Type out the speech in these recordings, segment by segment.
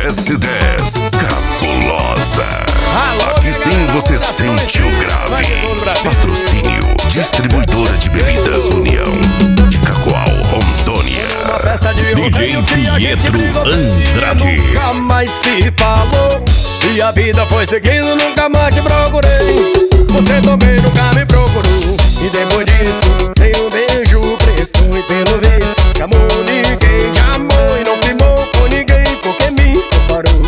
S10 Cabulosa. Aqui sim você sente o grave. Patrocínio Distribuidora de Bebidas União de Cacoal, Rondônia. DJ Pietro Andrade. Nunca mais se falou e a vida foi seguindo, nunca mais te procurei. Você também nunca me procurou. E depois disso tem um beijo presto. E pelo visto que amor ninguém te amou e não firmou com ninguém porque me comparou.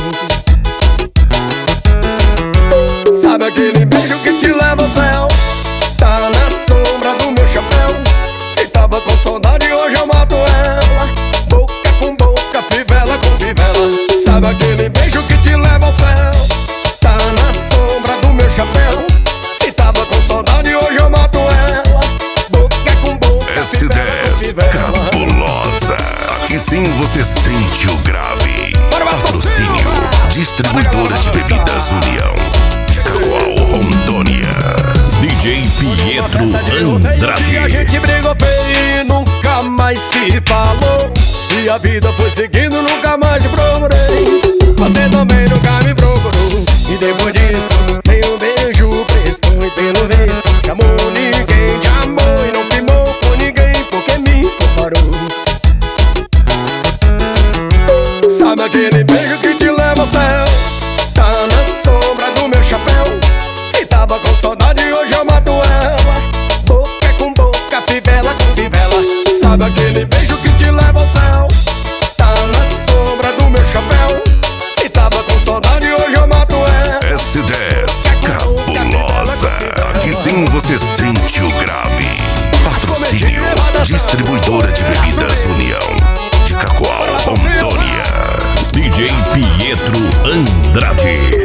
Sabe aquele beijo que te leva ao céu? Tá na sombra do meu chapéu. Se tava com saudade hoje eu mato ela. Boca com boca, fivela com fivela. Sabe aquele beijo que te leva ao céu? Tá na sombra do meu chapéu. Se tava com saudade hoje eu mato ela. Boca com boca, S10 Cabulosa. Aqui sim você sente o grave. Patrocínio Distribuidora de Bebidas União de Cacoal, Rondônia. DJ Pietro Andrade. A gente brigou feio e nunca mais se falou. E a vida foi seguindo, nunca mais te procurei. Você também nunca me procurou. E depois disso tem um beijo presto. E pelo visto que amor ninguém te amou e não firmou com ninguém porque me comparou. Sabe aquele beijo que te leva ao céu? Tá na sombra do meu chapéu. Se tava com saudade hoje eu mato ela. Boca com boca, fivela com fivela. Sabe aquele beijo que te leva ao céu? Tá na sombra do meu chapéu. Se tava com saudade hoje eu mato ela. S10 Cabulosa. Aqui sim você sente o grave. Patrocínio Distribuidora de Bebidas União de Cacoal, Rondônia. DJ Pietro Andrade.